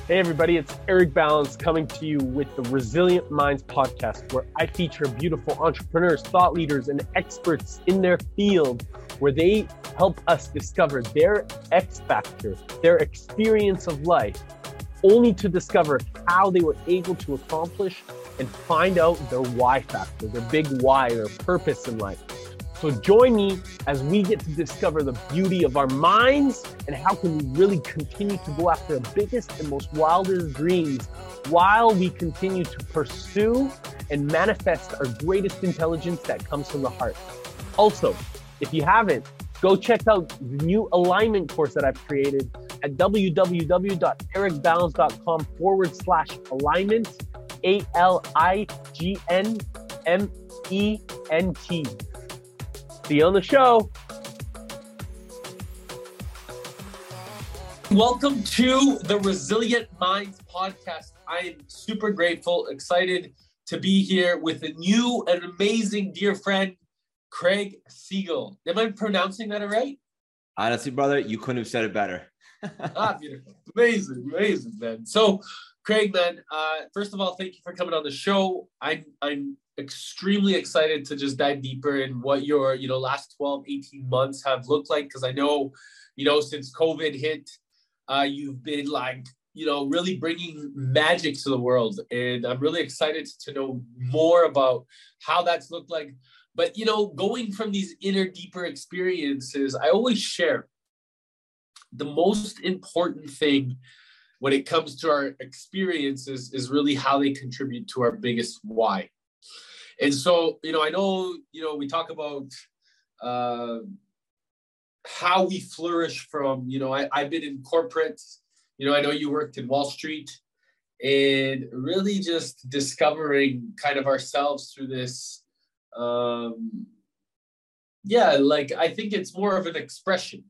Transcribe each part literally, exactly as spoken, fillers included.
Hey everybody, it's Eric Balance coming to you with the Resilient Minds podcast, where I feature beautiful entrepreneurs, thought leaders, and experts in their field, where they help us discover their X factor, their experience of life, only to discover how they were able to accomplish and find out their why factor, their big why, their purpose in life. So join me as we get to discover the beauty of our minds and how can we really continue to go after the biggest and most wildest dreams while we continue to pursue and manifest our greatest intelligence that comes from the heart. Also, if you haven't, go check out the new alignment course that I've created at www.ericbalance.com forward slash alignment, A L I G N M E N T. See you on the show. Welcome to the Resilient Minds podcast. I am super grateful, excited to be here with a new and amazing dear friend, Craig Siegel. Am I pronouncing that all right? Honestly, brother, you couldn't have said it better. Ah, beautiful. Amazing, amazing, man. So, Craig, man, uh, first of all, thank you for coming on the show. I'm, I'm extremely excited to just dive deeper in what your, you know, last twelve, eighteen months have looked like. Cause I know, you know, since COVID hit, uh, you've been like, you know, really bringing magic to the world. And I'm really excited to know more about how that's looked like. But, you know, going from these inner, deeper experiences, I always share the most important thing when it comes to our experiences is really how they contribute to our biggest why. And so, you know, I know, you know, we talk about uh, how we flourish from, you know, I, I've been in corporate, you know, I know you worked in Wall Street, and really just discovering kind of ourselves through this. Um, yeah, like, I think it's more of an expression.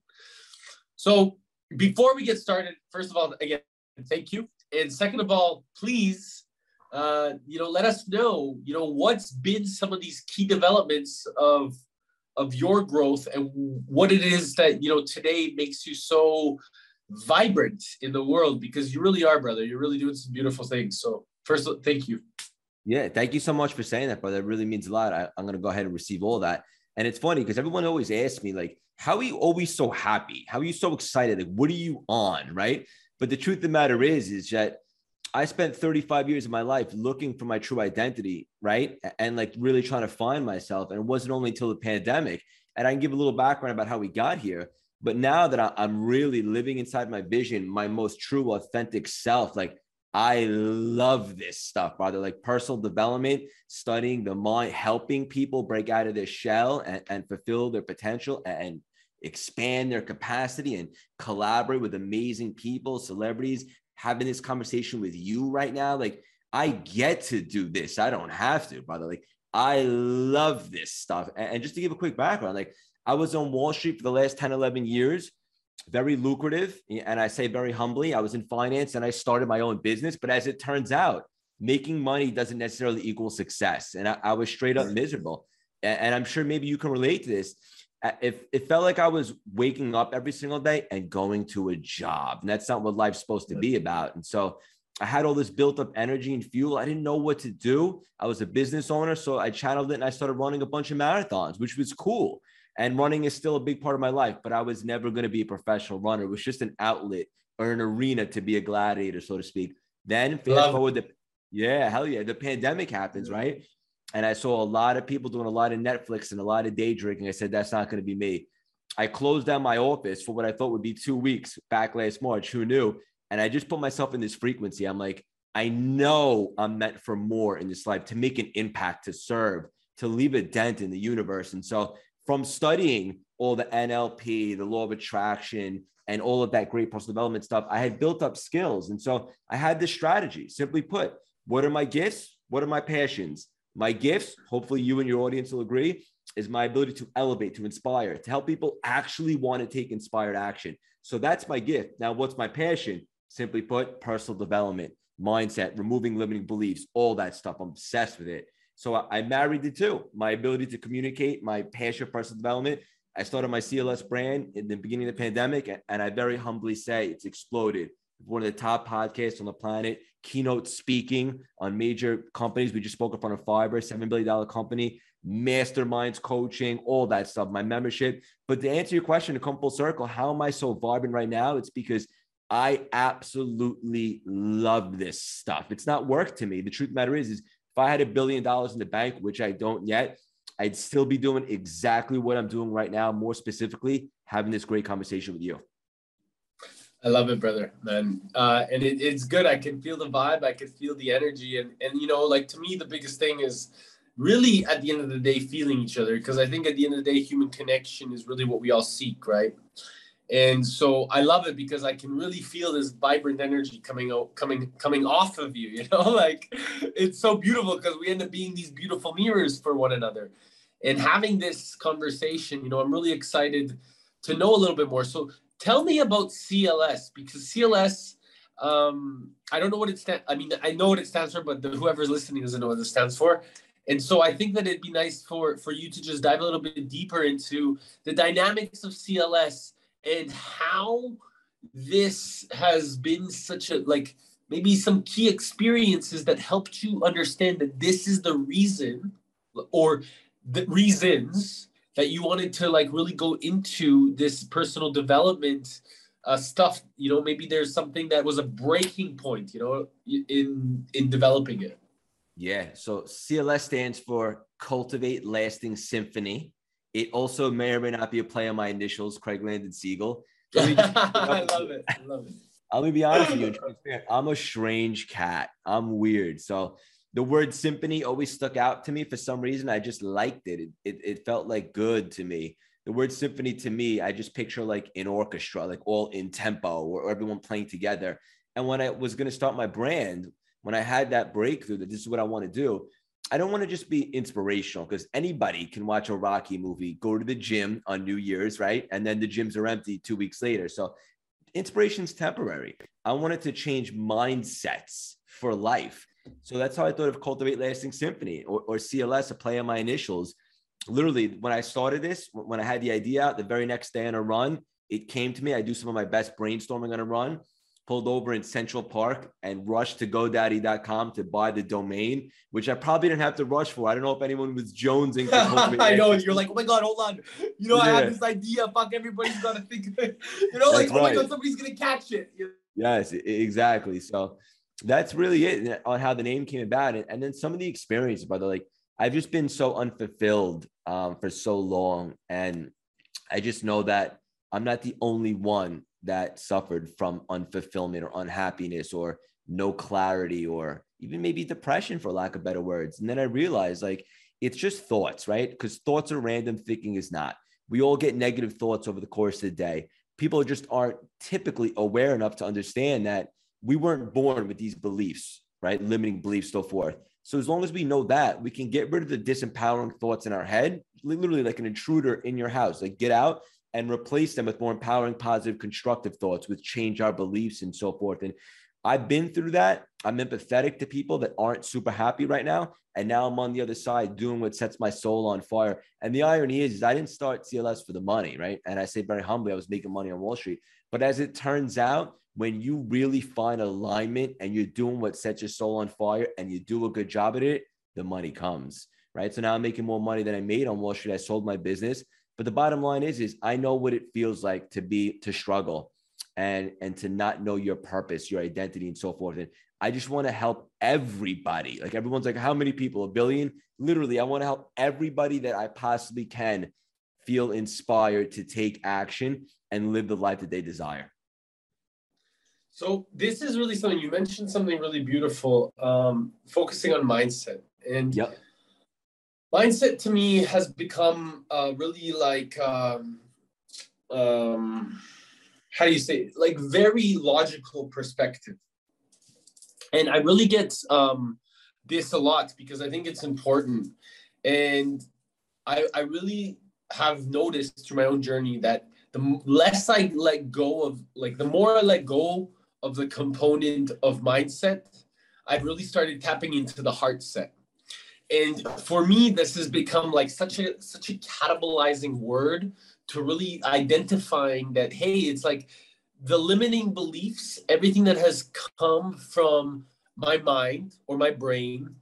So before we get started, first of all, again, thank you. And second of all, please, Uh, you know, let us know, you know, what's been some of these key developments of, of your growth and what it is that, you know, today makes you so vibrant in the world, because you really are, brother. You're really doing some beautiful things. So first, thank you. Yeah. Thank you so much for saying that, brother. It really means a lot. I, I'm going to go ahead and receive all that. And it's funny because everyone always asks me, like, how are you always so happy? How are you so excited? Like, what are you on? Right. But the truth of the matter is, is that I spent thirty-five years of my life looking for my true identity, right? And like really trying to find myself. And it wasn't only until the pandemic, and I can give a little background about how we got here. But now that I'm really living inside my vision, my most true, authentic self, like I love this stuff, brother, like personal development, studying the mind, helping people break out of their shell and, and fulfill their potential and expand their capacity and collaborate with amazing people, celebrities. Having this conversation with you right now, like I get to do this. I don't have to, brother. Like I love this stuff. And just to give a quick background, like I was on Wall Street for the last ten, eleven years, very lucrative. And I say very humbly, I was in finance and I started my own business. But as it turns out, making money doesn't necessarily equal success. And I, I was straight up miserable. And I'm sure maybe you can relate to this. If it felt like I was waking up every single day and going to a job, and that's not what life's supposed to be about. And so I had all this built up energy and fuel. I didn't know what to do. I was a business owner, so I channeled it and I started running a bunch of marathons, which was cool. And running is still a big part of my life, but I was never going to be a professional runner. It was just an outlet or an arena to be a gladiator, so to speak. Then fast forward, the, yeah, hell yeah, the pandemic happens, right? And I saw a lot of people doing a lot of Netflix and a lot of day drinking. I said, that's not going to be me. I closed down my office for what I thought would be two weeks back last March. Who knew? And I just put myself in this frequency. I'm like, I know I'm meant for more in this life, to make an impact, to serve, to leave a dent in the universe. And so from studying all the N L P, the law of attraction, and all of that great personal development stuff, I had built up skills. And so I had this strategy. Simply put, what are my gifts? What are my passions? My gifts, hopefully you and your audience will agree, is my ability to elevate, to inspire, to help people actually want to take inspired action. So that's my gift. Now, what's my passion? Simply put, personal development, mindset, removing limiting beliefs, all that stuff. I'm obsessed with it. So I, I married the two, my ability to communicate, my passion for personal development. I started my C L S brand in the beginning of the pandemic, and, and I very humbly say it's exploded one of the top podcasts on the planet, keynote speaking on major companies. We just spoke in front of Fiverr, seven billion dollars company, masterminds, coaching, all that stuff, my membership. But to answer your question, to come full circle, how am I so vibrant right now? It's because I absolutely love this stuff. It's not work to me. The truth of the matter is, is if I had a billion dollars in the bank, which I don't yet, I'd still be doing exactly what I'm doing right now, more specifically, having this great conversation with you. I love it, brother, man. Uh, and it, it's good. I can feel the vibe. I can feel the energy. And, and, you know, like to me, the biggest thing is really at the end of the day, feeling each other. Because I think at the end of the day, human connection is really what we all seek, right? And so I love it because I can really feel this vibrant energy coming out, coming, coming off of you, you know, like it's so beautiful because we end up being these beautiful mirrors for one another and having this conversation. You know, I'm really excited to know a little bit more. So tell me about C L S, because C L S, um, I don't know what it stands. I mean, I know what it stands for, but the, whoever's listening doesn't know what it stands for. And so I think that it'd be nice for, for you to just dive a little bit deeper into the dynamics of C L S and how this has been such a, like, maybe some key experiences that helped you understand that this is the reason or the reasons that you wanted to, like, really go into this personal development uh, stuff. You know, maybe there's something that was a breaking point, you know, in in developing it. Yeah. So C L S stands for Cultivate Lasting Symphony. It also may or may not be a play on my initials, Craig Landon Siegel. Let me just, I love it. I love it. Let me be honest with you. I'm a strange cat. I'm weird. So the word symphony always stuck out to me for some reason. I just liked it. It, it. it felt like good to me. The word symphony to me, I just picture like an orchestra, like all in tempo or everyone playing together. And when I was going to start my brand, when I had that breakthrough that this is what I want to do, I don't want to just be inspirational because anybody can watch a Rocky movie, go to the gym on New Year's, right? And then the gyms are empty two weeks later. So inspiration's temporary. I wanted to change mindsets for life. So that's how I thought of Cultivate Lasting Symphony, or, or C L S, a play on my initials. Literally, when I started this, when I had the idea out, the very next day on a run, it came to me. I do some of my best brainstorming on a run, pulled over in Central Park and rushed to GoDaddy dot com to buy the domain, which I probably didn't have to rush for. I don't know if anyone was jonesing. I know. You're like, oh my God, hold on. You know, yeah. I had this idea. Fuck, everybody's got to think of it. You know, like, that's oh right. my God, somebody's going to catch it. You know? Yes, exactly. So that's really it on how the name came about. And then some of the experience, brother, like I've just been so unfulfilled um, for so long. And I just know that I'm not the only one that suffered from unfulfillment or unhappiness or no clarity or even maybe depression, for lack of better words. And then I realized like, it's just thoughts, right? Because thoughts are random, thinking is not. We all get negative thoughts over the course of the day. People just aren't typically aware enough to understand that we weren't born with these beliefs, right? Limiting beliefs, so forth. So as long as we know that, we can get rid of the disempowering thoughts in our head, literally like an intruder in your house, like get out and replace them with more empowering, positive, constructive thoughts, which change our beliefs and so forth. And I've been through that. I'm empathetic to people that aren't super happy right now. And now I'm on the other side doing what sets my soul on fire. And the irony is, is I didn't start C L S for the money, right? And I say very humbly, I was making money on Wall Street. But as it turns out, when you really find alignment and you're doing what sets your soul on fire and you do a good job at it, the money comes, right? So now I'm making more money than I made on Wall Street. I sold my business. But the bottom line is, is I know what it feels like to be, to struggle and, and to not know your purpose, your identity and so forth. And I just want to help everybody. Like everyone's like, how many people? A billion? Literally, I want to help everybody that I possibly can feel inspired to take action and live the life that they desire. So this is really something, you mentioned something really beautiful, um, focusing on mindset. And yep. mindset to me has become uh, really like, um, um, how do you say it? Like very logical perspective. And I really get um, this a lot because I think it's important. And I, I really have noticed through my own journey that the less I let go of, like the more I let go of the component of mindset, I've really started tapping into the heart set. And for me, this has become like such a such a catalyzing word to really identifying that, hey, it's like the limiting beliefs, everything that has come from my mind or my brain.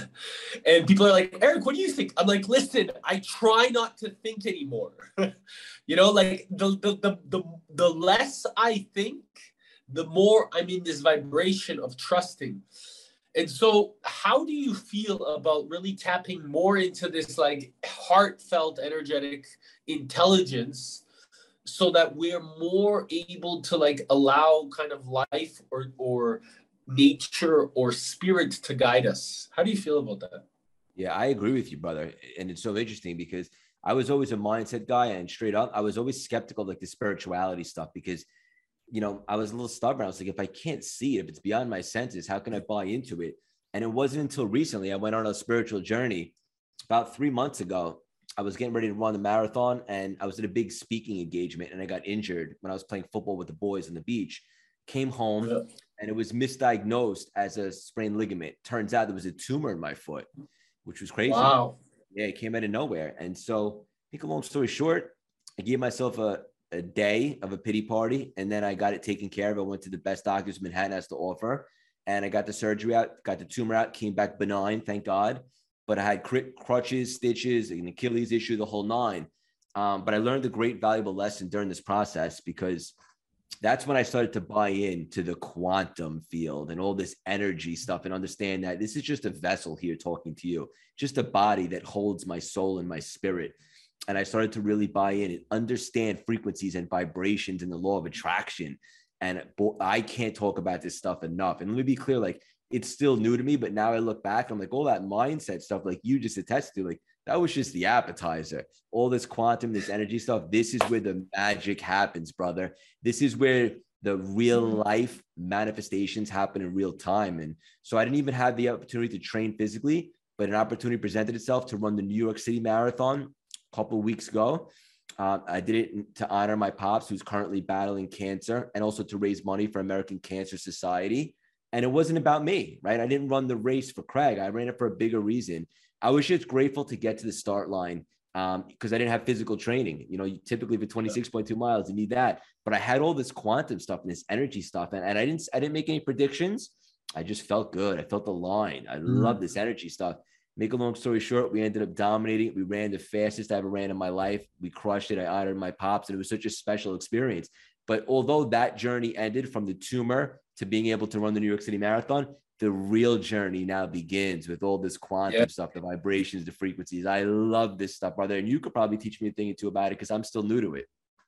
And people are like, Eric, what do you think? I'm like, listen, I try not to think anymore. You know, like the, the, the, the, the less I think, the more I'm in this vibration of trusting. And so how do you feel about really tapping more into this like heartfelt, energetic intelligence so that we're more able to like allow kind of life or, or nature or spirit to guide us? How do you feel about that? Yeah, I agree with you, brother. And it's so interesting because I was always a mindset guy, and straight up, I was always skeptical of like the spirituality stuff because, you know, I was a little stubborn. I was like, if I can't see it, if it's beyond my senses, how can I buy into it? And it wasn't until recently I went on a spiritual journey. About three months ago, I was getting ready to run the marathon, and I was at a big speaking engagement, and I got injured when I was playing football with the boys on the beach. Came home, yeah. And it was misdiagnosed as a sprained ligament. Turns out there was a tumor in my foot, which was crazy. Wow. Yeah, it came out of nowhere. And so, make a long story short, I gave myself a, a day of a pity party, and then I got it taken care of. I went to the best doctors Manhattan has to offer, and I got the surgery out, got the tumor out, came back benign, thank God. But I had cr- crutches, stitches, an Achilles issue, the whole nine. Um, but I learned a great valuable lesson during this process, because that's when I started to buy into the quantum field and all this energy stuff, and understand that this is just a vessel here talking to you, just a body that holds my soul and my spirit. And I started to really buy in and understand frequencies and vibrations and the law of attraction. And I can't talk about this stuff enough. And let me be clear, like, it's still new to me, but now I look back, I'm like, all that mindset stuff, like you just attested to, like, that was just the appetizer. All this quantum, this energy stuff, this is where the magic happens, brother. This is where the real life manifestations happen in real time. And so I didn't even have the opportunity to train physically, but an opportunity presented itself to run the New York City Marathon a couple of weeks ago. Um, I did it to honor my pops, who's currently battling cancer, and also to raise money for American Cancer Society. And it wasn't about me, right? I didn't run the race for Craig. I ran it for a bigger reason. I was just grateful to get to the start line um, because I didn't have physical training. You know, you typically for twenty-six point two miles, you need that. But I had all this quantum stuff and this energy stuff. And, and I didn't I didn't make any predictions. I just felt good. I felt the line. I mm. love this energy stuff. Make a long story short, we ended up dominating. We ran the fastest I ever ran in my life. We crushed it. I honored my pops, and it was such a special experience. But although that journey ended from the tumor to being able to run the New York City Marathon, the real journey now begins with all this quantum yeah. stuff, the vibrations, the frequencies. I love this stuff, brother. And you could probably teach me a thing or two about it, because I'm still new to it.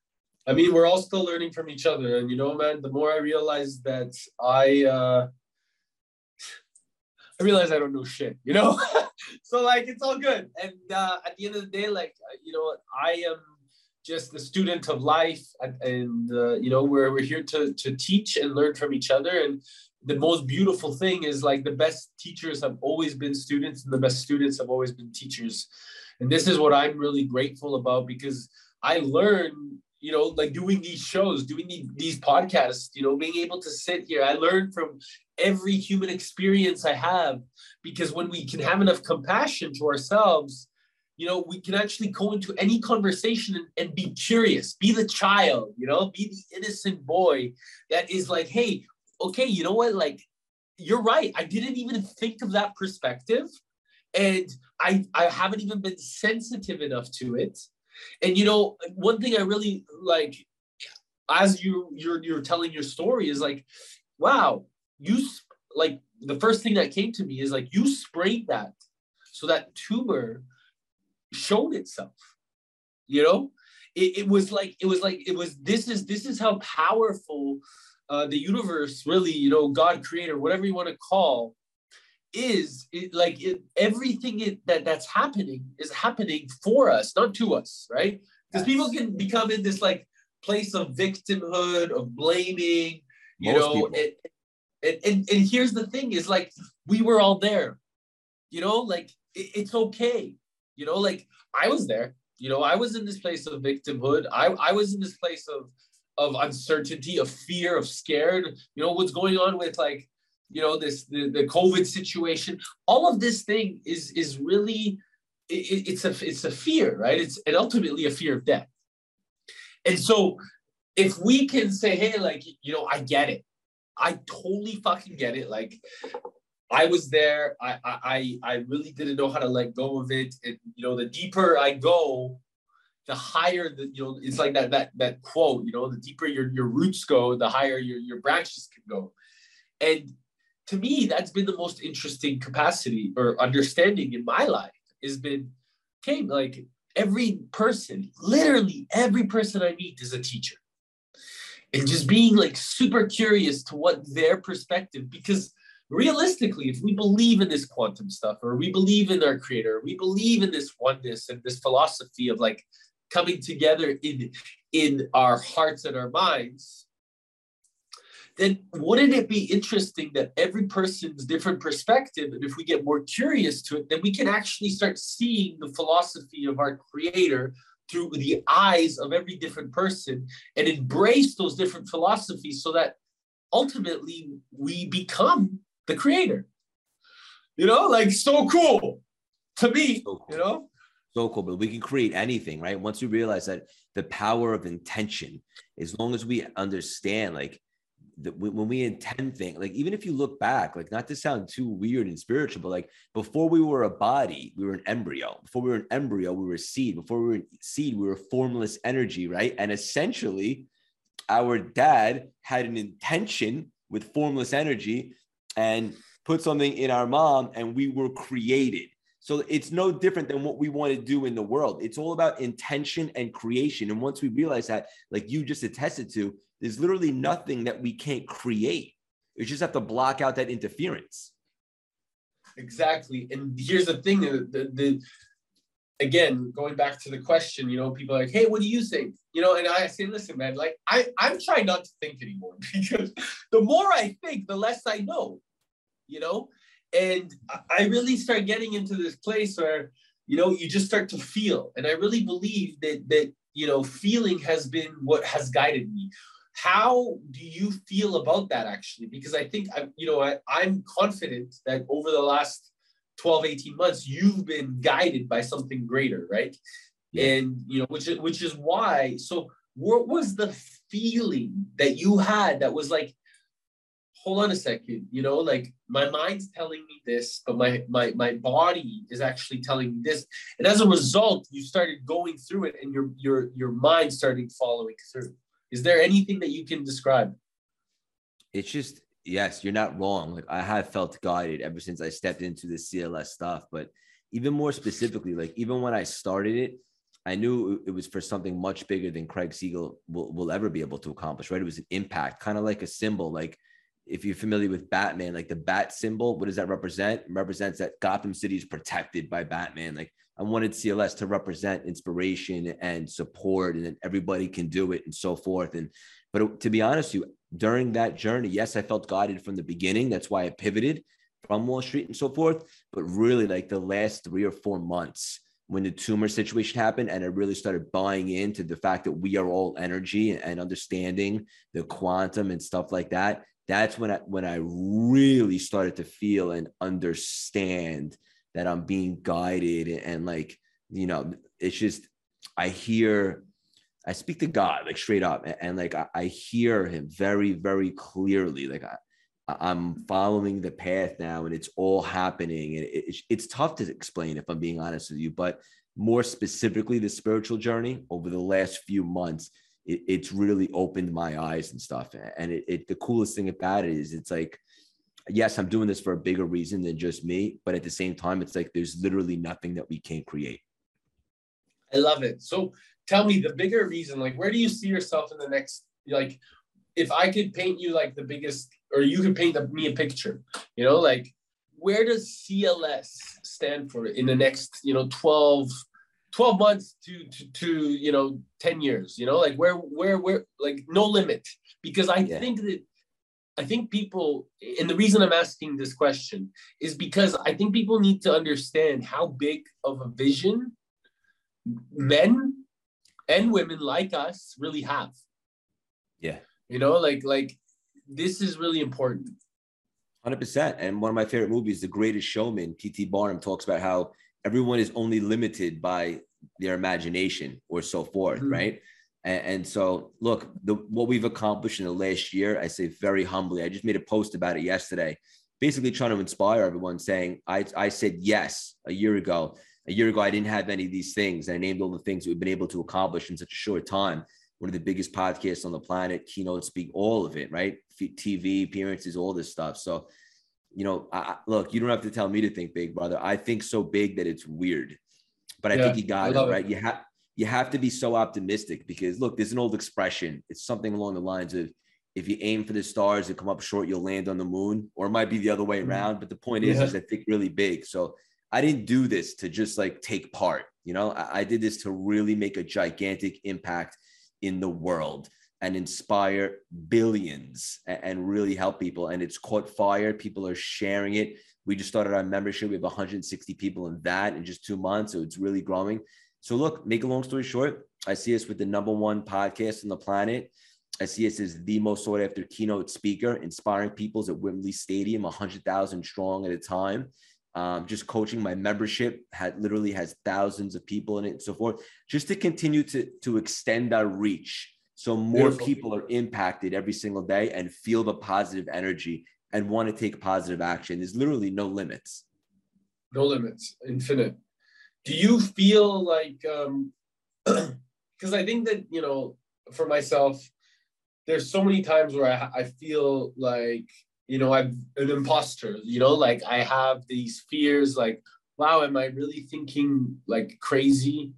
I mean, we're all still learning from each other. And, you know, man, the more I realize that I, uh, I realize I don't know shit, you know? So, like, it's all good. And uh, at the end of the day, like, you know, I am just the student of life. And, and uh, you know, we're, we're here to, to teach and learn from each other. And the most beautiful thing is, like, the best teachers have always been students, and the best students have always been teachers. And this is what I'm really grateful about, because I learn, you know, like doing these shows, doing the, these podcasts, you know, being able to sit here. I learn from every human experience I have, because when we can have enough compassion to ourselves, you know, we can actually go into any conversation and, and be curious, be the child, you know, be the innocent boy that is like, hey, okay, you know what? Like, you're right. I didn't even think of that perspective. And I, I haven't even been sensitive enough to it. And, you know, one thing I really like, as you, you're, you're telling your story, is like, wow, you, like, the first thing that came to me is, like, you sprayed that, so that tumor showed itself, you know, it, it was like, it was like, it was, this is, this is how powerful uh, the universe, really, you know, God, creator, whatever you want to call, is it, like, it, everything it, that that's happening is happening for us, not to us, right? Because yes. people can become in this, like, place of victimhood, of blaming, you Most know, and, and, and, and here's the thing is, like, we were all there, you know, like, it, it's okay. You know, like, I was there, you know, I was in this place of victimhood. I, I was in this place of, of uncertainty, of fear, of scared, you know, what's going on with, like, you know, this, the, the COVID situation, all of this thing is, is really, it, it's a, it's a fear, right? It's and ultimately a fear of death. And so if we can say, hey, like, you know, I get it. I totally fucking get it. Like, I was there. I I I really didn't know how to let go of it. And, you know, the deeper I go, the higher the, you know, it's like that that that quote, you know, the deeper your your roots go, the higher your your branches can go. And to me, that's been the most interesting capacity or understanding in my life has been, okay, like every person, literally every person I meet is a teacher. And just being like super curious to what their perspective, because realistically, if we believe in this quantum stuff, or we believe in our creator, we believe in this oneness and this philosophy of like coming together in, in our hearts and our minds, then wouldn't it be interesting that every person's different perspective, and if we get more curious to it, then we can actually start seeing the philosophy of our creator through the eyes of every different person and embrace those different philosophies so that ultimately we become the creator. You know, like so cool to me, so cool. You know? So cool, but we can create anything, right? Once we realize that the power of intention, as long as we understand, like, that when we intend things, like even if you look back, like not to sound too weird and spiritual, but like before we were a body, we were an embryo. Before we were an embryo, we were a seed. Before we were a seed, we were formless energy, right? And essentially, our dad had an intention with formless energy and put something in our mom, and we were created. So it's no different than what we want to do in the world. It's all about intention and creation. And once we realize that, like you just attested to, there's literally nothing that we can't create. You just have to block out that interference. Exactly. And here's the thing, the, the, the again, going back to the question, you know, people are like, hey, what do you think? You know, and I say, listen, man, like I, I'm trying not to think anymore because the more I think, the less I know, you know? And I really start getting into this place where, you know, you just start to feel. And I really believe that, that, you know, feeling has been what has guided me. How do you feel about that actually? Because I think, I, you know, I, I'm confident that over the last twelve, eighteen months, you've been guided by something greater, right? Yeah. And, you know, which is, which is why, so what was the feeling that you had that was like, hold on a second, you know, like my mind's telling me this, but my, my, my body is actually telling me this. And as a result, you started going through it and your, your, your mind started following through. Is there anything that you can describe? It's just, yes, you're not wrong. Like I have felt guided ever since I stepped into the C L S stuff, but even more specifically, like even when I started it, I knew it was for something much bigger than Craig Siegel will, will ever be able to accomplish, right? It was an impact, kind of like a symbol. Like if you're familiar with Batman, like the bat symbol, what does that represent? It represents that Gotham City is protected by Batman. Like I wanted C L S to represent inspiration and support, and then everybody can do it and so forth. And, but to be honest with you, during that journey, yes, I felt guided from the beginning. That's why I pivoted from Wall Street and so forth. But really like the last three or four months when the tumor situation happened and I really started buying into the fact that we are all energy and understanding the quantum and stuff like that, that's when I, when I really started to feel and understand that I'm being guided. And, and like, you know, it's just, I hear, I speak to God, like straight up. And, and like, I, I hear him very, very clearly. Like I, I'm following the path now and it's all happening. And it, it's, it's tough to explain if I'm being honest with you, but more specifically, the spiritual journey over the last few months, it, it's really opened my eyes and stuff. And it, it, the coolest thing about it is it's like, yes, I'm doing this for a bigger reason than just me, but at the same time, it's like, there's literally nothing that we can't create. I love it. So tell me the bigger reason, like, where do you see yourself in the next, like, if I could paint you like the biggest, or you could paint me a picture, you know, like, where does C L S stand for in the next, you know, twelve, twelve months to, to, to, you know, ten years, you know, like where, where, where, like no limit, because I yeah. think that, I think people, and the reason I'm asking this question is because I think people need to understand how big of a vision men and women like us really have. Yeah. You know, like, like this is really important. one hundred percent. And one of my favorite movies, The Greatest Showman, P T Barnum talks about how everyone is only limited by their imagination or so forth, mm-hmm. right? And, and so, look, the, what we've accomplished in the last year, I say very humbly, I just made a post about it yesterday, basically trying to inspire everyone, saying, I, I said yes a year ago. A year ago, I didn't have any of these things. I named all the things we've been able to accomplish in such a short time. One of the biggest podcasts on the planet, keynote speak, all of it, right? T V appearances, all this stuff. So, you know, I, look, you don't have to tell me to think big, brother. I think so big that it's weird, but I yeah, think you got it, right? It. You have, you have to be so optimistic because look, there's an old expression. It's something along the lines of, if you aim for the stars and come up short, you'll land on the moon, or it might be the other way around. But the point is, yeah. is I think really big. So I didn't do this to just like take part, you know, I, I did this to really make a gigantic impact in the world and inspire billions and, and really help people. And it's caught fire. People are sharing it. We just started our membership. We have one hundred sixty people in that in just two months. So it's really growing. So look, make a long story short, I see us with the number one podcast on the planet. I see us as the most sought after keynote speaker, inspiring people at Wembley Stadium, one hundred thousand strong at a time. Um, just coaching. My membership had literally has thousands of people in it and so forth, just to continue to, to extend our reach. So more Beautiful. People are impacted every single day and feel the positive energy and want to take positive action. There's literally no limits. No limits, infinite. Do you feel like, um, because I think that, you know, for myself, there's so many times where I, I feel like, you know, I'm an imposter, you know, like I have these fears, like, wow, am I really thinking like crazy?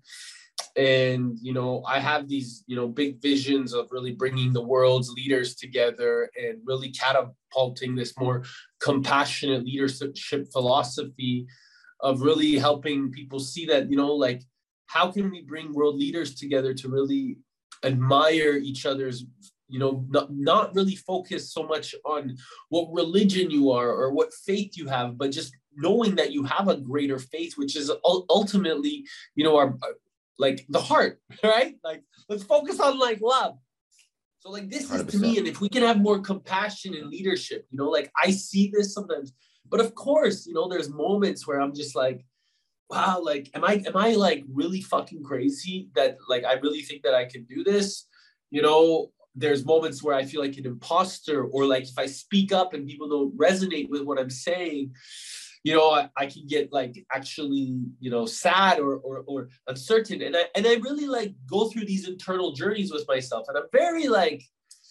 And, you know, I have these, you know, big visions of really bringing the world's leaders together and really catapulting this more compassionate leadership philosophy of really helping people see that, you know, like, how can we bring world leaders together to really admire each other's, you know, not, not really focus so much on what religion you are or what faith you have, but just knowing that you have a greater faith, which is ultimately, you know, our, like the heart, right? Like, let's focus on like love. So like, this is to me, and if we can have more compassion and leadership, you know, like I see this sometimes, but of course, you know, there's moments where I'm just like, wow, like, am I, am I like really fucking crazy that like, I really think that I can do this? You know, there's moments where I feel like an imposter, or like if I speak up and people don't resonate with what I'm saying, you know, I, I can get like actually, you know, sad or, or or uncertain. And I and I really like go through these internal journeys with myself. And I'm very like,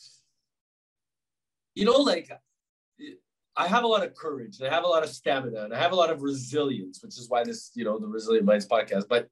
you know, like I have a lot of courage and I have a lot of stamina and I have a lot of resilience, which is why this, you know, the Resilient Minds podcast, but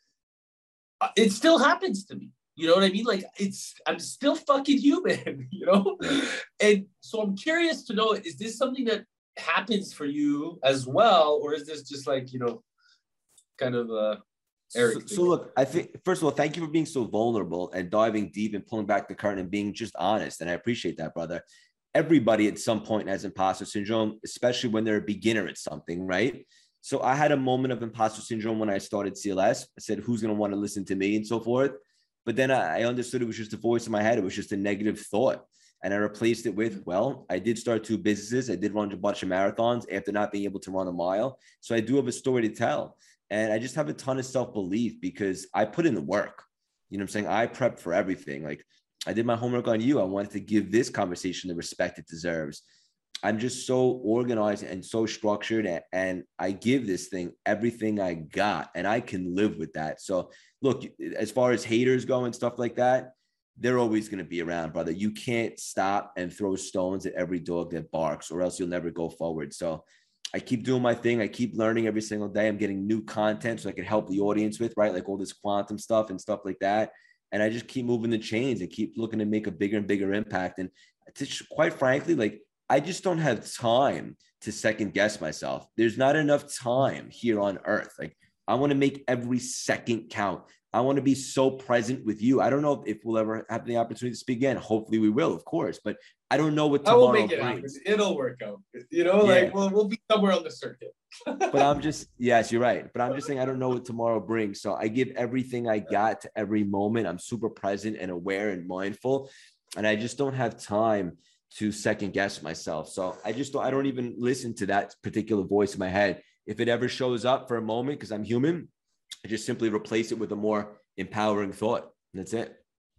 it still happens to me. You know what I mean? Like it's, I'm still fucking human, you know? And so I'm curious to know, is this something that happens for you as well? Or is this just like, you know, kind of uh Eric? So, so look, I think, first of all, thank you for being so vulnerable and diving deep and pulling back the curtain and being just honest. And I appreciate that, brother. Everybody at some point has imposter syndrome, especially when they're a beginner at something, right? So I had a moment of imposter syndrome when I started C L S. I said, who's going to want to listen to me and so forth. But then I understood it was just a voice in my head. It was just a negative thought. And I replaced it with, well, I did start two businesses. I did run a bunch of marathons after not being able to run a mile. So I do have a story to tell. And I just have a ton of self-belief because I put in the work. You know what I'm saying? I prepped for everything. Like I did my homework on you. I wanted to give this conversation the respect it deserves. I'm just so organized and so structured, and I give this thing everything I got, and I can live with that. So look, as far as haters go and stuff like that, they're always going to be around, brother. You can't stop and throw stones at every dog that barks, or else you'll never go forward. So I keep doing my thing. I keep learning every single day. I'm getting new content so I can help the audience with, right? Like all this quantum stuff and stuff like that. And I just keep moving the chains and keep looking to make a bigger and bigger impact. And to, quite frankly, like, I just don't have time to second guess myself. There's not enough time here on earth. Like I want to make every second count. I want to be so present with you. I don't know if we'll ever have the opportunity to speak again. Hopefully we will, of course, but I don't know what tomorrow I will make it brings. Happen. It'll work out. You know, yeah. like we'll, we'll be somewhere on the circuit. But I'm just, yes, you're right. But I'm just saying, I don't know what tomorrow brings. So I give everything I got to every moment. I'm super present and aware and mindful. And I just don't have time to second guess myself. So I just don't, I don't even listen to that particular voice in my head. If it ever shows up for a moment, because I'm human, I just simply replace it with a more empowering thought. And that's it.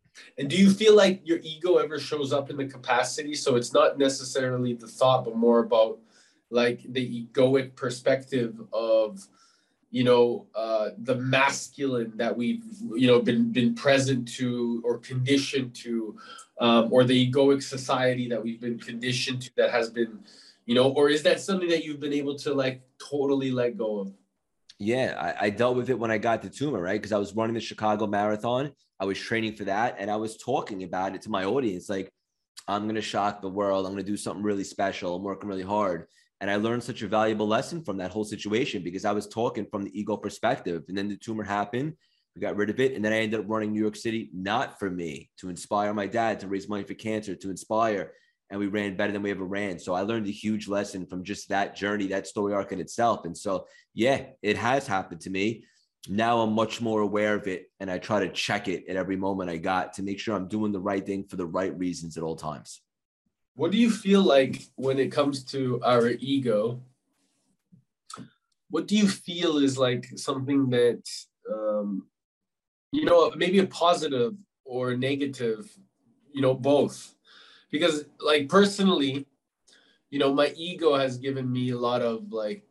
And do you feel like your ego ever shows up in the capacity? So it's not necessarily the thought, but more about like the egoic perspective of, you know, uh, the masculine that we've, you know, been been present to or conditioned to, um, or the egoic society that we've been conditioned to that has been, you know, or is that something that you've been able to like totally let go of? Yeah, I, I dealt with it when I got the tumor, right? Because I was running the Chicago Marathon. I was training for that. And I was talking about it to my audience. Like, I'm going to shock the world. I'm going to do something really special. I'm working really hard. And I learned such a valuable lesson from that whole situation because I was talking from the ego perspective. And then the tumor happened. We got rid of it. And then I ended up running New York City, not for me, to inspire my dad, to raise money for cancer, to inspire. And we ran better than we ever ran. So I learned a huge lesson from just that journey, that story arc in itself. And so, yeah, it has happened to me. Now I'm much more aware of it. And I try to check it at every moment I got to make sure I'm doing the right thing for the right reasons at all times. What do you feel like when it comes to our ego? What do you feel is like something that, um, you know, maybe a positive or a negative, you know, both? Because like personally, you know, my ego has given me a lot of like,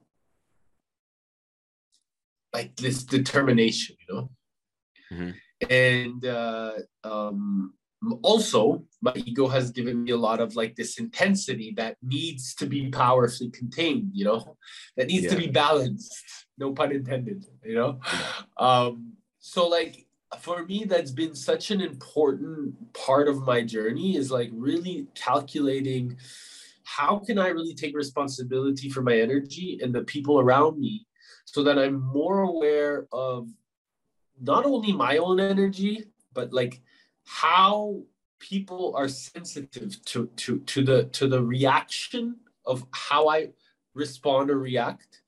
like this determination, you know? Mm-hmm. And uh, um, also my ego has given me a lot of like this intensity that needs to be powerfully contained, you know, that needs yeah. to be balanced, no pun intended, you know? Yeah. Um, so like, for me, that's been such an important part of my journey is like really calculating how can I really take responsibility for my energy and the people around me so that I'm more aware of not only my own energy, but like how people are sensitive to, to, to the, to the reaction of how I respond or react.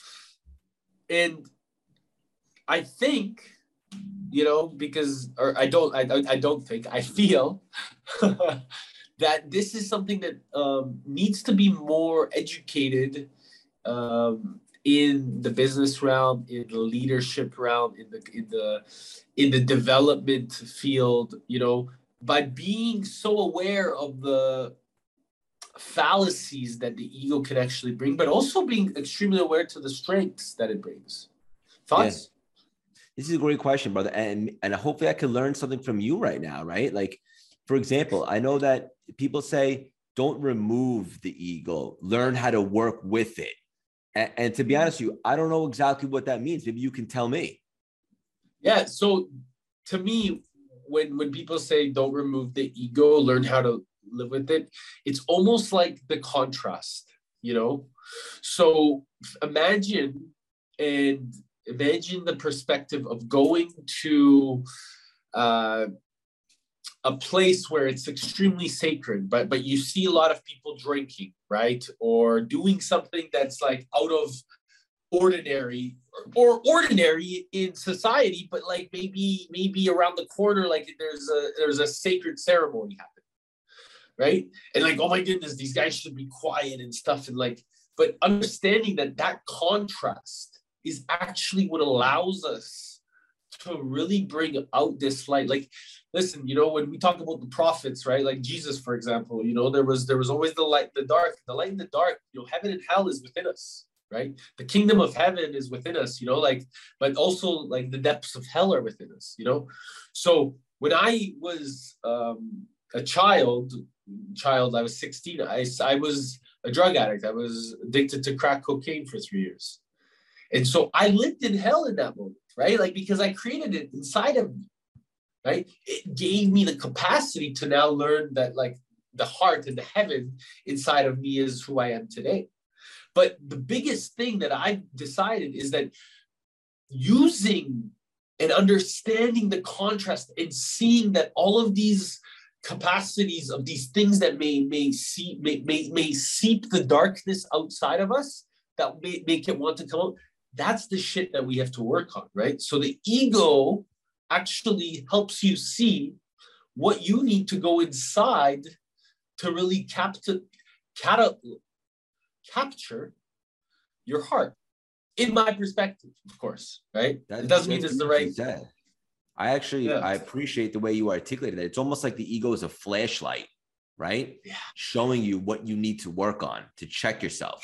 And I think, you know, because, or I don't, I, I don't think, I feel that this is something that um, needs to be more educated um, in the business realm, in the leadership realm, in the, in the, in the development field, you know, by being so aware of the fallacies that the ego can actually bring, but also being extremely aware to the strengths that it brings. Thoughts? Yeah. This is a great question, brother. And, and hopefully I can learn something from you right now, right? Like, for example, I know that people say, don't remove the ego, learn how to work with it. And, and to be honest with you, I don't know exactly what that means. Maybe you can tell me. Yeah. So to me, when, when people say, don't remove the ego, learn how to live with it, it's almost like the contrast, you know? So imagine and Imagine the perspective of going to uh, a place where it's extremely sacred, but but you see a lot of people drinking, right? Or doing something that's like out of ordinary or, or ordinary in society, but like maybe maybe around the corner, like there's a there's a sacred ceremony happening, right? And like, oh my goodness, these guys should be quiet and stuff, and like, but understanding that that contrast is actually what allows us to really bring out this light. Like, listen, you know, when we talk about the prophets, right? Like Jesus, for example, you know, there was there was always the light, the dark, the light and the dark, you know, heaven and hell is within us, right? The kingdom of heaven is within us, you know, like, but also like the depths of hell are within us, you know? So when I was um, a child, child, I was sixteen, I, I was a drug addict. I was addicted to crack cocaine for three years. And so I lived in hell in that moment, right? Like, because I created it inside of me, right? It gave me the capacity to now learn that like the heart and the heaven inside of me is who I am today. But the biggest thing that I decided is that using and understanding the contrast and seeing that all of these capacities of these things that may may see may may, may seep the darkness outside of us that may make it want to come out. That's the shit that we have to work on, right? So the ego actually helps you see what you need to go inside to really capture, capture your heart. In my perspective, of course, right? That, it doesn't mean it's the right. Said. I actually, Yeah. I appreciate the way you articulated that. It's almost like the ego is a flashlight, right? Yeah. Showing you what you need to work on to check yourself.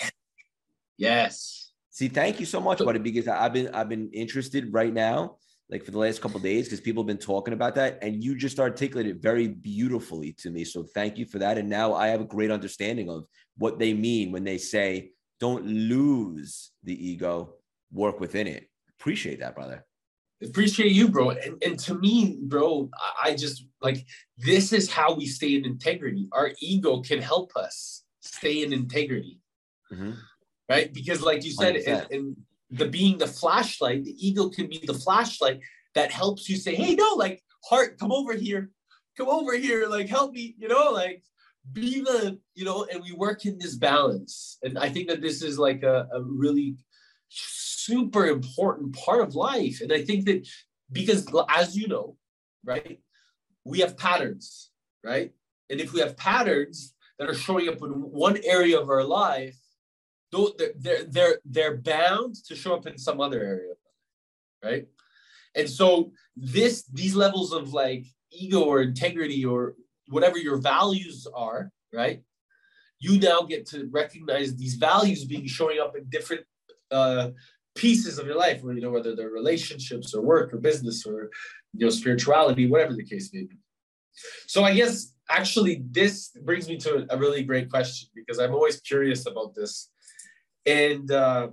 Yes. See, thank you so much, buddy, because I've been, I've been interested right now, like for the last couple of days, because people have been talking about that, and you just articulated it very beautifully to me. So thank you for that. And now I have a great understanding of what they mean when they say, don't lose the ego, work within it. Appreciate that, brother. Appreciate you, bro. And, and to me, bro, I, I just like, this is how we stay in integrity. Our ego can help us stay in integrity, Mm-hmm. right? Because like you said, and, and the being the flashlight, the ego can be the flashlight that helps you say, hey, no, like, heart, come over here, come over here, like, help me, you know, like, be the, you know, and we work in this balance. And I think that this is like a, a really super important part of life. And I think that because, as you know, right, we have patterns, right? And if we have patterns that are showing up in one area of our life, they're, they're, they're, they're bound to show up in some other area, right? And so this, these levels of like ego or integrity or whatever your values are, right? You now get to recognize these values being showing up in different uh, pieces of your life, where, you know, whether they're relationships or work or business or, you know, spirituality, whatever the case may be. So I guess actually this brings me to a really great question, because I'm always curious about this. And uh,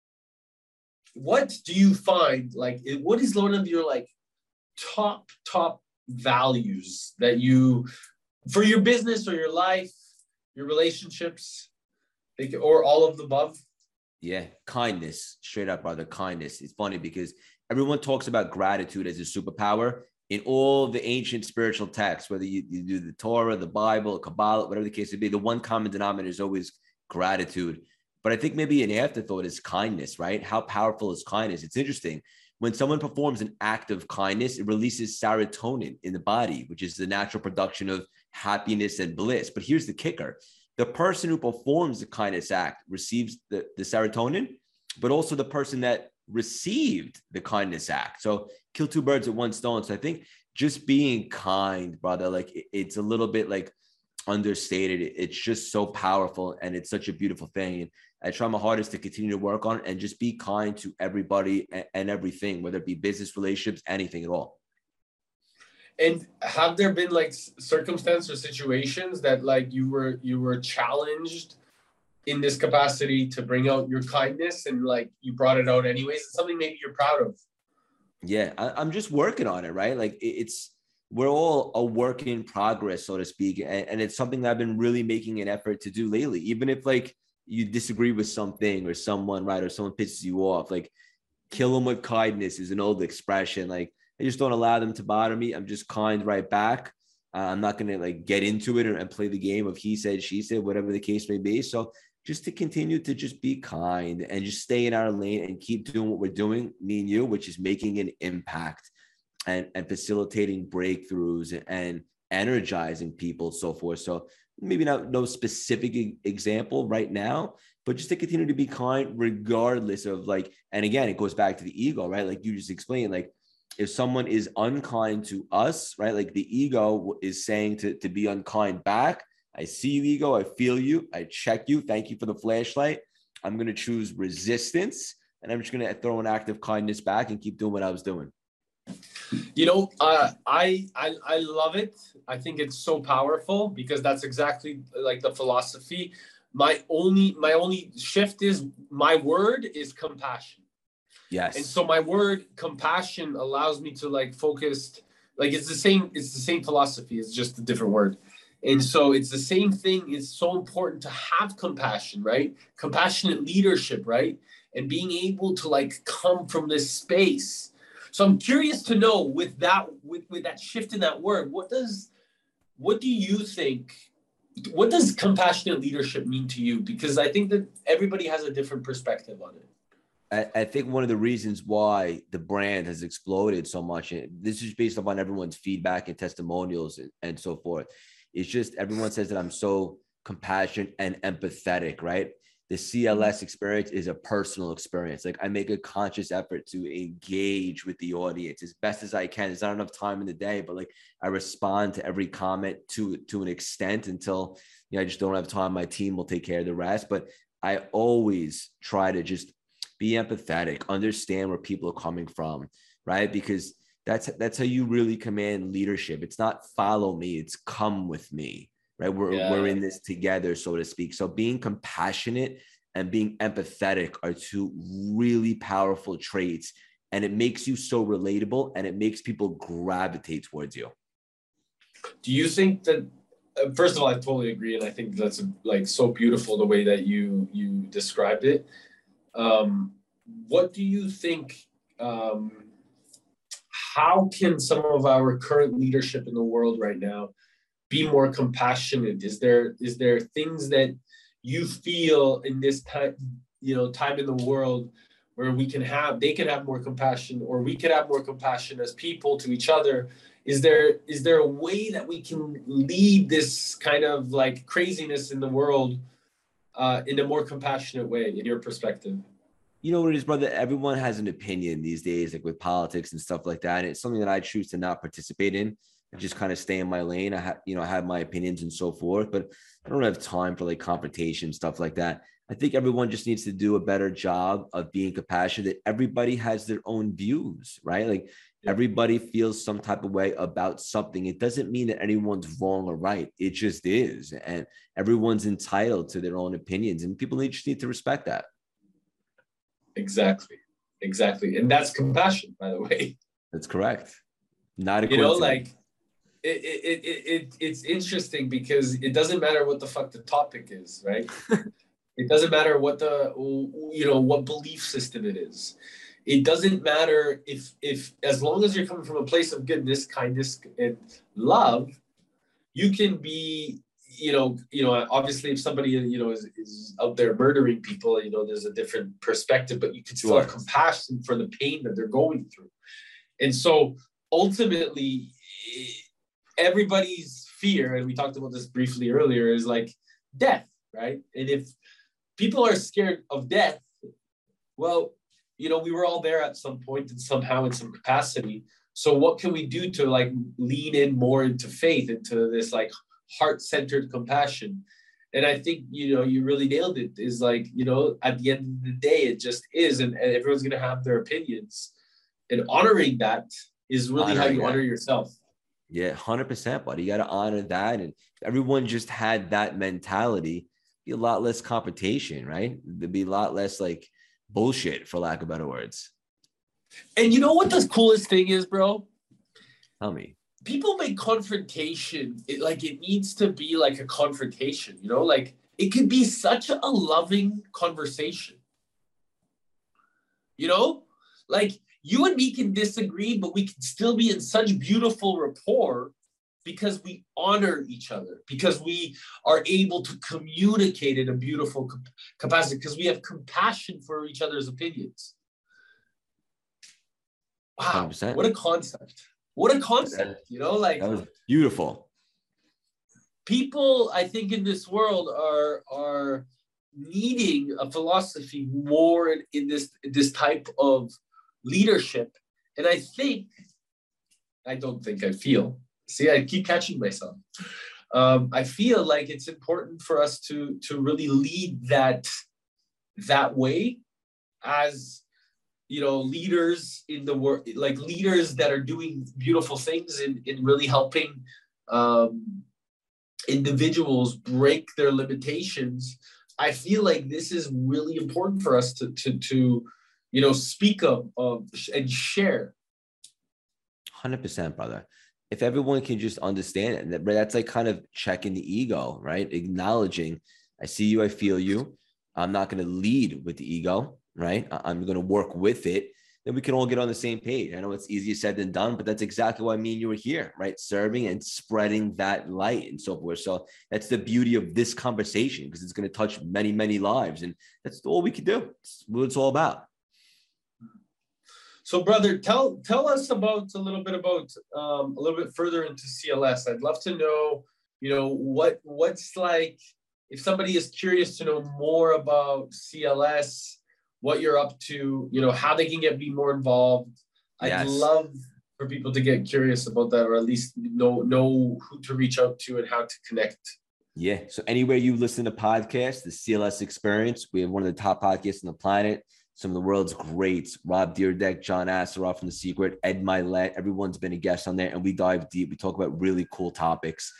what do you find, like, what is one of your like top, top values that you, for your business or your life, your relationships, or all of the above? Yeah, kindness, straight up, brother, kindness. It's funny because everyone talks about gratitude as a superpower in all the ancient spiritual texts, whether you, you do the Torah, the Bible, Kabbalah, whatever the case may be, the one common denominator is always gratitude. But I think maybe an afterthought is kindness, right? How powerful is kindness? It's interesting. When someone performs an act of kindness, it releases serotonin in the body, which is the natural production of happiness and bliss. But here's the kicker. The person who performs the kindness act receives the, the serotonin, but also the person that received the kindness act. So kill two birds with one stone. So I think just being kind, brother, like it, it's a little bit like understated. It's just so powerful, and it's such a beautiful thing. And I try my hardest to continue to work on it and just be kind to everybody and, and everything, whether it be business, relationships, anything at all. And have there been like circumstances or situations that like you were you were challenged in this capacity to bring out your kindness, and like you brought it out anyways? It's something maybe you're proud of. Yeah, I, I'm just working on it, right? Like it, it's we're all a work in progress, so to speak, and, and it's something that I've been really making an effort to do lately. Even if like you disagree with something or someone, right, or someone pisses you off, like kill them with kindness is an old expression. Like I just don't allow them to bother me. I'm just kind right back. Uh, I'm not going to like get into it and play the game of he said, she said, whatever the case may be. So just to continue to just be kind and just stay in our lane and keep doing what we're doing, me and you, which is making an impact and, and facilitating breakthroughs and energizing people, so forth. So maybe not no specific example right now, but just to continue to be kind regardless of like, and again, it goes back to the ego, right? Like you just explained, like, if someone is unkind to us, right? Like the ego is saying to, to be unkind back. I see you, ego. I feel you. I check you. Thank you for the flashlight. I'm going to choose resistance, and I'm just going to throw an act of kindness back and keep doing what I was doing. You know, uh, I, I I love it. I think it's so powerful because that's exactly like the philosophy. My only my only shift is my word is compassion. Yes. And so my word compassion allows me to like focus, like it's the same, it's the same philosophy, it's just a different word. And so it's the same thing. It's so important to have compassion, right? Compassionate leadership, right? And being able to like come from this space. So I'm curious to know with that, with, with that shift in that word, what does, what do you think, what does compassionate leadership mean to you? Because I think that everybody has a different perspective on it. I think one of the reasons why the brand has exploded so much, and this is based upon everyone's feedback and testimonials and, and so forth, it's just everyone says that I'm so compassionate and empathetic, right? The C L S experience is a personal experience. Like I make a conscious effort to engage with the audience as best as I can. There's not enough time in the day, but like I respond to every comment to, to an extent until, you know, I just don't have time. My team will take care of the rest. But I always try to just be empathetic, understand where people are coming from, right? Because that's, that's how you really command leadership. It's not follow me, it's come with me. Right. We're, yeah. we're in this together, so to speak. So being compassionate and being empathetic are two really powerful traits. And it makes you so relatable and it makes people gravitate towards you. Do you think that, uh, first of all, I totally agree. And I think that's like so beautiful the way that you, you described it. Um, what do you think, um, how can some of our current leadership in the world right now be more compassionate? Is there is there things that you feel in this time, you know, time in the world where we can have, they can have more compassion, or we could have more compassion as people to each other? Is there is there a way that we can lead this kind of like craziness in the world uh, in a more compassionate way, in your perspective? You know what it is, brother? Everyone has an opinion these days, like with politics and stuff like that. And it's something that I choose to not participate in. I just kind of stay in my lane. I have, you know, I have my opinions and so forth, but I don't have time for like confrontation, stuff like that. I think everyone just needs to do a better job of being compassionate. Everybody has their own views, right? Like everybody feels some type of way about something. It doesn't mean that anyone's wrong or right. It just is. And everyone's entitled to their own opinions, and people just need to respect that. Exactly. Exactly. And that's compassion, by the way. That's correct. Not a you know, like, It, it, it, it, it's interesting because it doesn't matter what the fuck the topic is, right? It doesn't matter what the, you know, what belief system it is. It doesn't matter if, if as long as you're coming from a place of goodness, kindness, and love, you can be, you know, you know, obviously if somebody, you know, is, is out there murdering people, you know, there's a different perspective, but you can still have compassion for the pain that they're going through. And so ultimately, everybody's fear, and we talked about this briefly earlier, is like death, right? And if people are scared of death, well, you know, we were all there at some point and somehow in some capacity. So what can we do to like lean in more into faith, into this like heart-centered compassion? And I think, you know, you really nailed it, is like, you know, at the end of the day, it just is. And, and everyone's going to have their opinions. And honoring that is really honoring how you that. honor yourself. Yeah, one hundred percent, buddy. You got to honor that. And if everyone just had that mentality, be a lot less competition, right? There'd be a lot less like bullshit, for lack of better words. And you know what the coolest thing is, bro? Tell me. People make confrontation, it, like it needs to be like a confrontation, you know? Like it could be such a loving conversation. You know? Like, you and me can disagree, but we can still be in such beautiful rapport because we honor each other, because we are able to communicate in a beautiful capacity, because we have compassion for each other's opinions. Wow, one hundred percent. What a concept. What a concept, you know, like. That was beautiful. People, I think, in this world are, are needing a philosophy more in, in this, this type of leadership. And I think, I don't think I feel, see, I keep catching myself. Um, I feel like it's important for us to, to really lead that, that way as, you know, leaders in the world, like leaders that are doing beautiful things in, in really helping um, individuals break their limitations. I feel like this is really important for us to, to, to, you know, speak of, of and share. one hundred percent, brother. If everyone can just understand it, that, that's like kind of checking the ego, right? Acknowledging, I see you, I feel you. I'm not going to lead with the ego, right? I'm going to work with it. Then we can all get on the same page. I know it's easier said than done, but that's exactly why me and you are here, right? Serving and spreading that light and so forth. So that's the beauty of this conversation, because it's going to touch many, many lives. And that's all we can do. It's what it's all about. So, brother, tell tell us about a little bit about um, a little bit further into C L S. I'd love to know, you know, what what's like if somebody is curious to know more about C L S, what you're up to, you know, how they can get be more involved. Yes. I'd love for people to get curious about that, or at least know know who to reach out to and how to connect. Yeah. So anywhere you listen to podcasts, the C L S Experience, we have one of the top podcasts on the planet. Some of the world's greats, Rob Deerdeck, John Asseroff from The Secret, Ed Milet, everyone's been a guest on there, and we dive deep. We talk about really cool topics.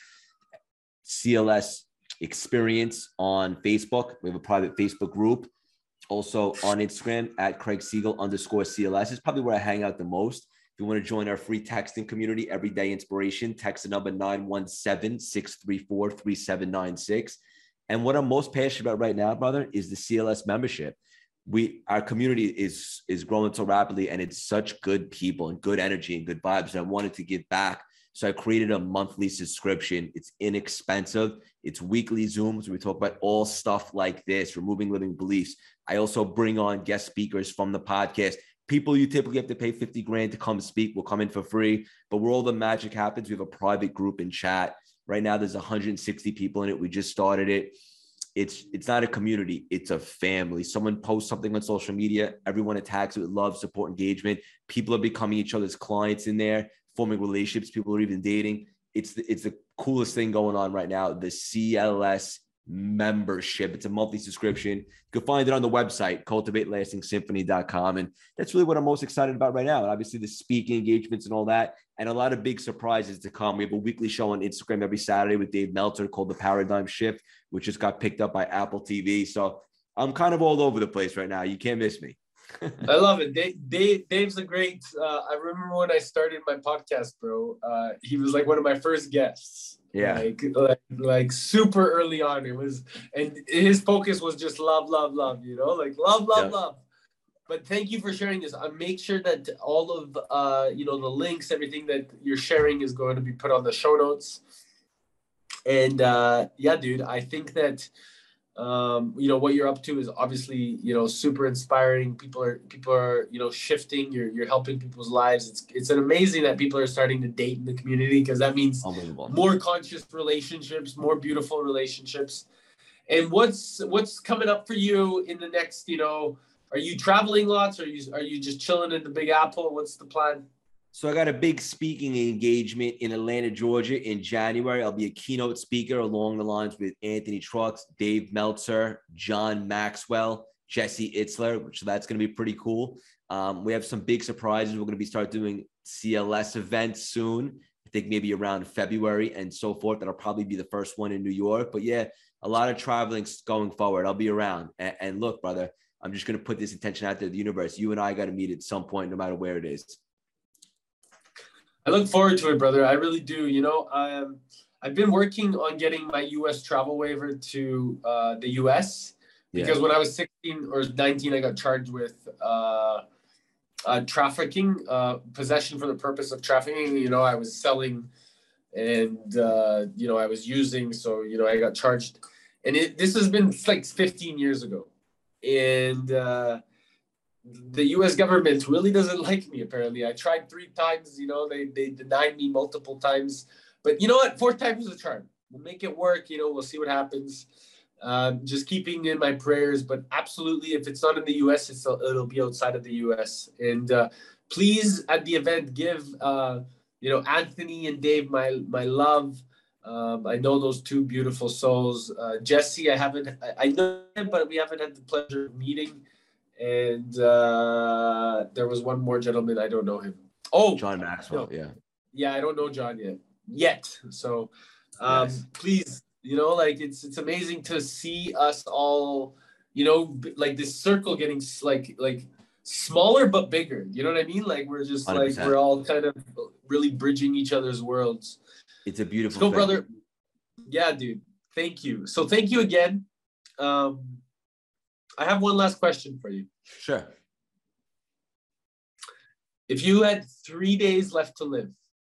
C L S Experience on Facebook. We have a private Facebook group. Also on Instagram at Craig Siegel underscore C L S is probably where I hang out the most. If you want to join our free texting community, Everyday Inspiration, text the number nine one seven, six three four, three seven nine six. And what I'm most passionate about right now, brother, is the C L S membership. We, our community is, is growing so rapidly, and it's such good people and good energy and good vibes. And I wanted to give back. So I created a monthly subscription. It's inexpensive. It's weekly Zooms where we talk about all stuff like this, removing limiting beliefs. I also bring on guest speakers from the podcast. People you typically have to pay fifty grand to come speak will come in for free. But where all the magic happens, we have a private group in chat. Right now, there's one hundred sixty people in it. We just started it. It's it's not a community. It's a family. Someone posts something on social media. Everyone attacks it with love, support, engagement. People are becoming each other's clients in there, forming relationships. People are even dating. It's the, it's the coolest thing going on right now. The C L S membership. It's a monthly subscription. You can find it on the website, cultivate lasting symphony dot com. And that's really what I'm most excited about right now. And obviously the speaking engagements and all that, and a lot of big surprises to come. We have a weekly show on Instagram every Saturday with Dave Meltzer called The Paradigm Shift, which just got picked up by Apple T V. So I'm kind of all over the place right now. You can't miss me. I love it. Dave, Dave, Dave's a great, uh, I remember when I started my podcast, bro, uh, he was like one of my first guests. Yeah. Like, like, like super early on. It was, and his focus was just love, love, love, you know, like love, love, yeah. love. But thank you for sharing this. I make sure that all of, uh, you know, the links, everything that you're sharing is going to be put on the show notes. And uh, yeah, dude, I think that, um, you know, what you're up to is obviously, you know, super inspiring. People are, people are, you know, shifting. You're, you're helping people's lives. It's, it's an amazing that people are starting to date in the community, because that means more conscious relationships, more beautiful relationships. And what's, what's coming up for you in the next, you know, are you traveling lots? Or are you, are you just chilling in the Big Apple? What's the plan? So I got a big speaking engagement in Atlanta, Georgia in January. I'll be a keynote speaker along the lines with Anthony Trucks, Dave Meltzer, John Maxwell, Jesse Itzler, which so that's going to be pretty cool. Um, we have some big surprises. We're going to be start doing C L S events soon. I think maybe around February and so forth. That'll probably be the first one in New York. But yeah, a lot of traveling going forward. I'll be around. And, and look, brother, I'm just going to put this intention out there to the universe. You and I got to meet at some point, no matter where it is. I look forward to it, brother. I really do. You know, um, I've been working on getting my U S travel waiver to uh, the U S because yeah. when I was sixteen or nineteen, I got charged with uh, uh, trafficking, uh, possession for the purpose of trafficking. You know, I was selling and, uh, you know, I was using. So, you know, I got charged. And it, this has been like fifteen years ago. And uh, the U S government really doesn't like me, apparently. I tried three times, you know, they, they denied me multiple times. But you know what? Fourth time is a charm. We'll make it work. You know, we'll see what happens. Um, just keeping in my prayers. But absolutely, if it's not in the U S, it's, it'll be outside of the U S. And uh, please, at the event, give, uh, you know, Anthony and Dave my my love. Um, I know those two beautiful souls. Uh, Jesse, I haven't, I, I know him, but we haven't had the pleasure of meeting. And uh, there was one more gentleman. I don't know him. Oh, John Maxwell. No. Yeah. Yeah. I don't know John yet, yet. So um, nice. Please, you know, like it's, it's amazing to see us all, you know, like this circle getting like, like smaller, but bigger. You know what I mean? Like we're just one hundred percent. Like, we're all kind of really bridging each other's worlds. It's a beautiful So, thing. brother. Yeah, dude. Thank you. So thank you again. Um, I have one last question for you. Sure. If you had three days left to live,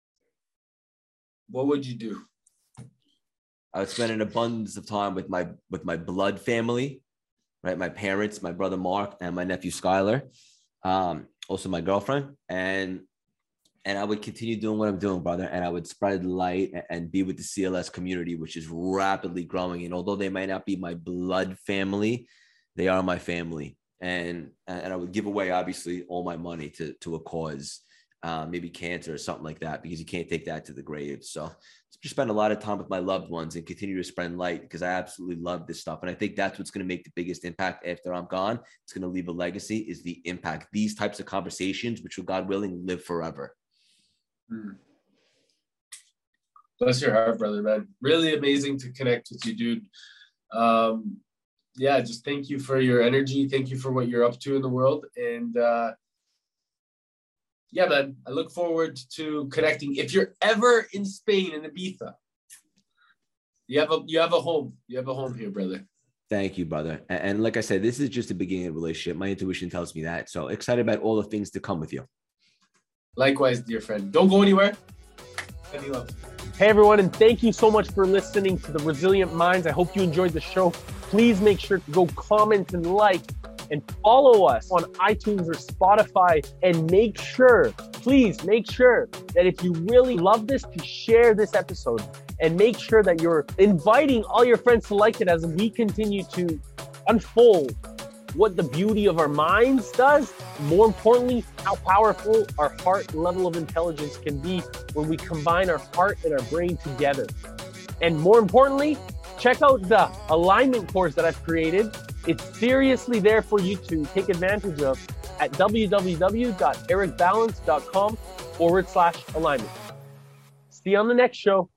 what would you do? I would spend an abundance of time with my with my blood family, right? My parents, my brother Mark, and my nephew Skylar. Um, also my girlfriend. And and I would continue doing what I'm doing, brother. And I would spread light and be with the C L S community, which is rapidly growing. And although they might not be my blood family, they are my family. And, and I would give away, obviously, all my money to, to a cause, uh, maybe cancer or something like that, because you can't take that to the grave. So just spend a lot of time with my loved ones and continue to spread light, because I absolutely love this stuff. And I think that's what's going to make the biggest impact after I'm gone. It's going to leave a legacy, is the impact. These types of conversations, which will, God willing, live forever. Hmm. Bless your heart, brother, man. Really amazing to connect with you, dude. Um, yeah, just thank you for your energy. Thank you for what you're up to in the world. And uh, yeah, man, I look forward to connecting. If you're ever in Spain, in Ibiza, you have a you have a home. You have a home here, brother. Thank you, brother. And, and like I said, this is just the beginning of the relationship. My intuition tells me that. So excited about all the things to come with you. Likewise, dear friend. Don't go anywhere. Any love. Hey, everyone, and thank you so much for listening to The Resilient Minds. I hope you enjoyed the show. Please make sure to go comment and like and follow us on iTunes or Spotify. And make sure, please make sure that if you really love this, to share this episode. And make sure that you're inviting all your friends to like it as we continue to unfold what the beauty of our minds does. More importantly, how powerful our heart level of intelligence can be when we combine our heart and our brain together. And more importantly, check out the alignment course that I've created. It's seriously there for you to take advantage of at www.ericbalance.com forward slash alignment. See you on the next show.